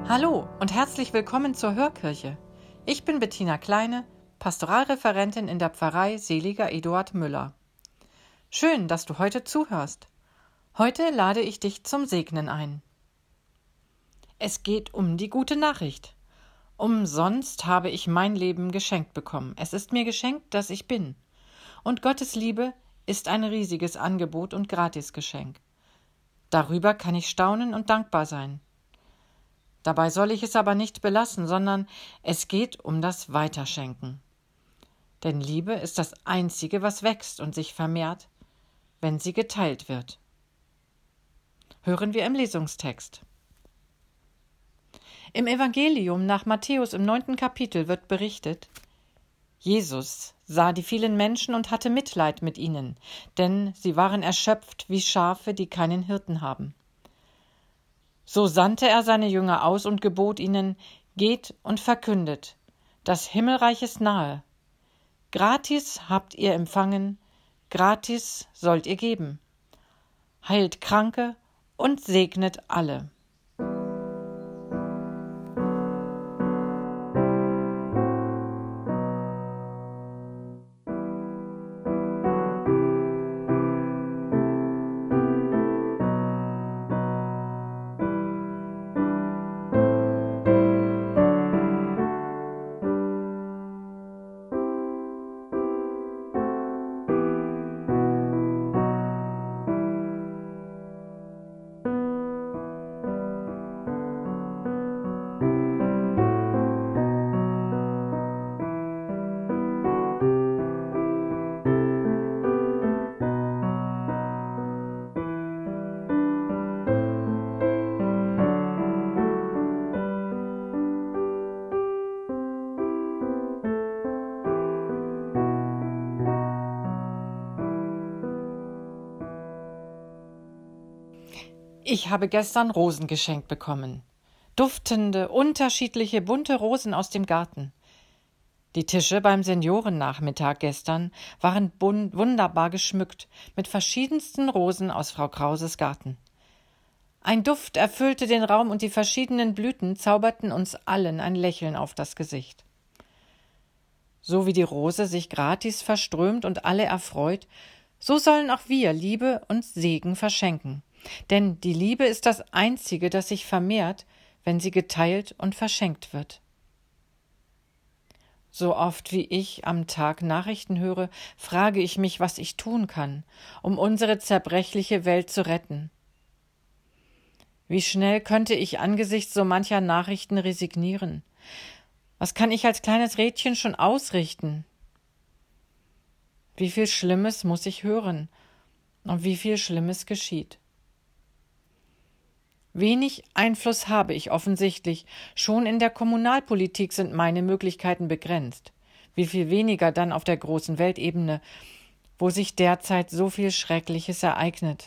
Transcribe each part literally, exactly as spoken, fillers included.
Hallo und herzlich willkommen zur Hörkirche. Ich bin Bettina Kleine, Pastoralreferentin in der Pfarrei Seliger Eduard Müller. Schön, dass du heute zuhörst. Heute lade ich dich zum Segnen ein. Es geht um die gute Nachricht. Umsonst habe ich mein Leben geschenkt bekommen. Es ist mir geschenkt, dass ich bin. Und Gottes Liebe ist ein riesiges Angebot und Gratisgeschenk. Darüber kann ich staunen und dankbar sein. Dabei soll ich es aber nicht belassen, sondern es geht um das Weiterschenken. Denn Liebe ist das Einzige, was wächst und sich vermehrt, wenn sie geteilt wird. Hören wir im Lesungstext. Im Evangelium nach Matthäus im neunten Kapitel wird berichtet: Jesus sah die vielen Menschen und hatte Mitleid mit ihnen, denn sie waren erschöpft wie Schafe, die keinen Hirten haben. So sandte er seine Jünger aus und gebot ihnen: Geht und verkündet, das Himmelreich ist nahe. Gratis habt ihr empfangen, gratis sollt ihr geben. Heilt Kranke und segnet alle. Ich habe gestern Rosen geschenkt bekommen. Duftende, unterschiedliche, bunte Rosen aus dem Garten. Die Tische beim Seniorennachmittag gestern waren bun- wunderbar geschmückt mit verschiedensten Rosen aus Frau Krauses Garten. Ein Duft erfüllte den Raum und die verschiedenen Blüten zauberten uns allen ein Lächeln auf das Gesicht. So wie die Rose sich gratis verströmt und alle erfreut, so sollen auch wir Liebe und Segen verschenken. Denn die Liebe ist das Einzige, das sich vermehrt, wenn sie geteilt und verschenkt wird. So oft wie ich am Tag Nachrichten höre, frage ich mich, was ich tun kann, um unsere zerbrechliche Welt zu retten. Wie schnell könnte ich angesichts so mancher Nachrichten resignieren? Was kann ich als kleines Rädchen schon ausrichten? Wie viel Schlimmes muss ich hören und wie viel Schlimmes geschieht? Wenig Einfluss habe ich offensichtlich. Schon in der Kommunalpolitik sind meine Möglichkeiten begrenzt. Wie viel weniger dann auf der großen Weltebene, wo sich derzeit so viel Schreckliches ereignet.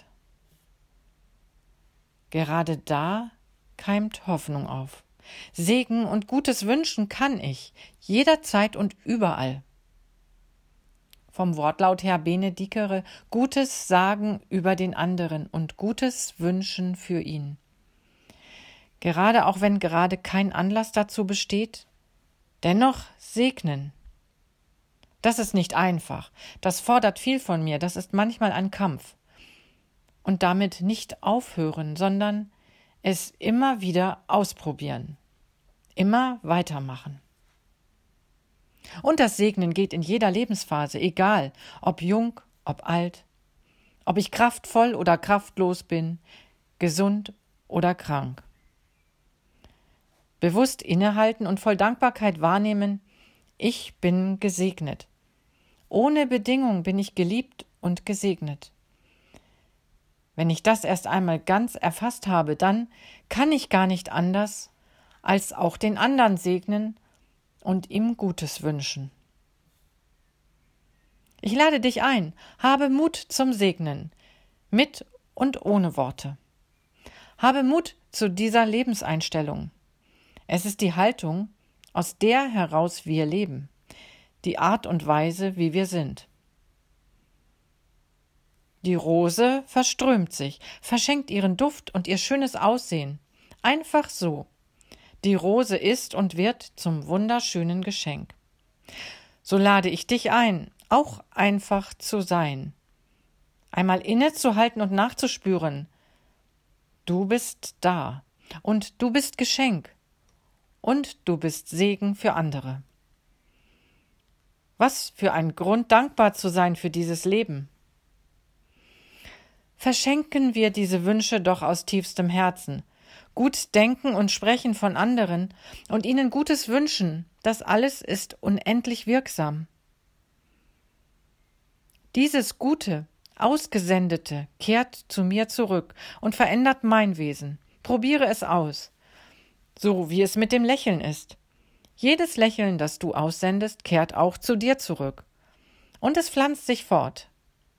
Gerade da keimt Hoffnung auf. Segen und Gutes wünschen kann ich, jederzeit und überall. Vom Wortlaut her benedicere, Gutes sagen über den anderen und Gutes wünschen für ihn. Gerade auch wenn gerade kein Anlass dazu besteht, dennoch segnen. Das ist nicht einfach, das fordert viel von mir, das ist manchmal ein Kampf. Und damit nicht aufhören, sondern es immer wieder ausprobieren, immer weitermachen. Und das Segnen geht in jeder Lebensphase, egal ob jung, ob alt, ob ich kraftvoll oder kraftlos bin, gesund oder krank. Bewusst innehalten und voll Dankbarkeit wahrnehmen, ich bin gesegnet. Ohne Bedingung bin ich geliebt und gesegnet. Wenn ich das erst einmal ganz erfasst habe, dann kann ich gar nicht anders, als auch den anderen segnen und ihm Gutes wünschen. Ich lade dich ein, habe Mut zum Segnen, mit und ohne Worte. Habe Mut zu dieser Lebenseinstellung. Es ist die Haltung, aus der heraus wir leben, die Art und Weise, wie wir sind. Die Rose verströmt sich, verschenkt ihren Duft und ihr schönes Aussehen. Einfach so. Die Rose ist und wird zum wunderschönen Geschenk. So lade ich dich ein, auch einfach zu sein. Einmal innezuhalten und nachzuspüren. Du bist da und du bist Geschenk und du bist Segen für andere. Was für ein Grund, dankbar zu sein für dieses Leben. Verschenken wir diese Wünsche doch aus tiefstem Herzen. Gut denken und sprechen von anderen und ihnen Gutes wünschen, das alles ist unendlich wirksam. Dieses Gute, Ausgesendete kehrt zu mir zurück und verändert mein Wesen. Probiere es aus, so wie es mit dem Lächeln ist. Jedes Lächeln, das du aussendest, kehrt auch zu dir zurück. Und es pflanzt sich fort.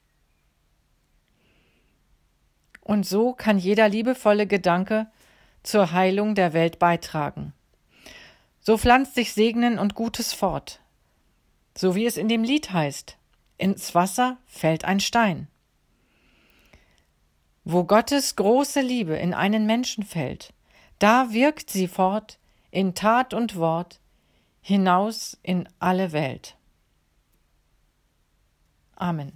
Und so kann jeder liebevolle Gedanke zur Heilung der Welt beitragen. So pflanzt sich Segnen und Gutes fort. So wie es in dem Lied heißt, ins Wasser fällt ein Stein. Wo Gottes große Liebe in einen Menschen fällt, da wirkt sie fort in Tat und Wort hinaus in alle Welt. Amen.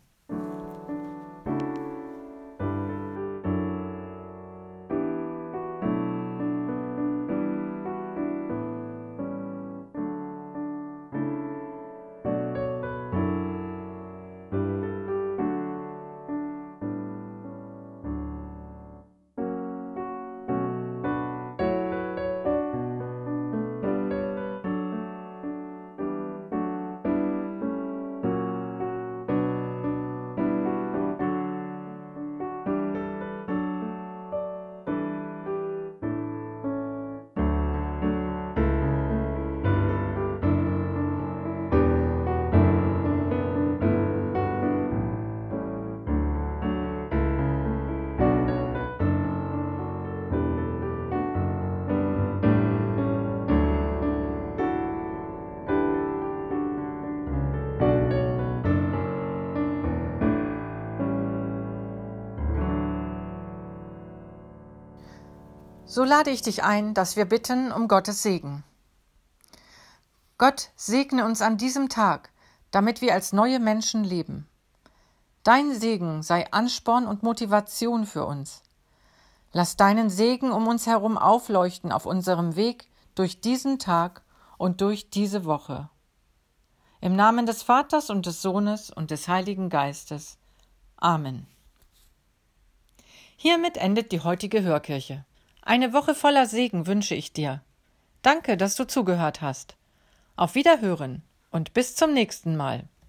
So lade ich dich ein, dass wir bitten um Gottes Segen. Gott, segne uns an diesem Tag, damit wir als neue Menschen leben. Dein Segen sei Ansporn und Motivation für uns. Lass deinen Segen um uns herum aufleuchten auf unserem Weg durch diesen Tag und durch diese Woche. Im Namen des Vaters und des Sohnes und des Heiligen Geistes. Amen. Hiermit endet die heutige Hörkirche. Eine Woche voller Segen wünsche ich dir. Danke, dass du zugehört hast. Auf Wiederhören und bis zum nächsten Mal.